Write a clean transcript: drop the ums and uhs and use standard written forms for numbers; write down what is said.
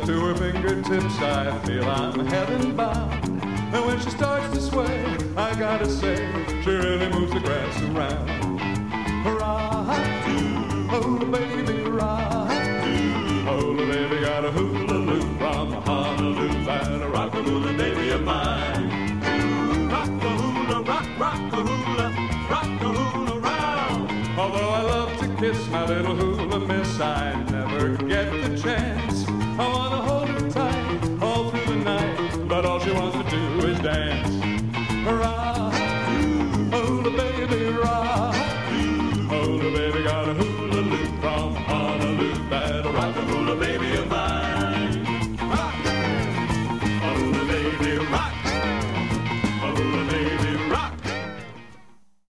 to her fingertips, I feel I'm heaven bound. And when she starts to sway, I gotta say, she really moves the grass around. Hula baby, hula baby, got a hula loop from Honolulu, and a rock-a-hula baby of mine. Rock-a-hula, rock-a-hula, rock-a-hula round. Although I love to kiss my little hula miss, I never get the chance. I wanna hold her tight all through the night, but all she wants to do is dance.